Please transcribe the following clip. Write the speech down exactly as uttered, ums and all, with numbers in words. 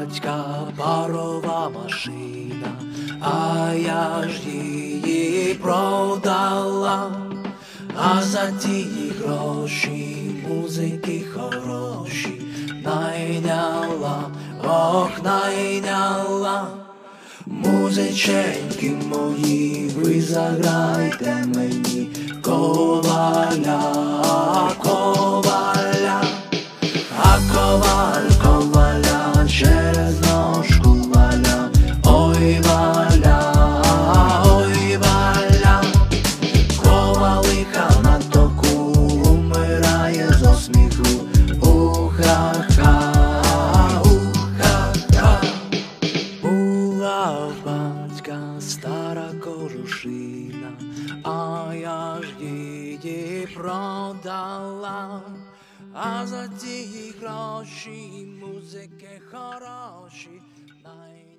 батька парова машина, а я ж її продала, а за ті гроші музики хороші найняла, ох, найняла. Музиченьки мої, ви заграйте мені коваля, коваля, а коваль, коваля через ножку валя, ой валя, ой валя. Ковалиха на току умирає зо сміху, уха-ха. Стара кожушина, а я ж її продала, а за ті гроші музики хороші.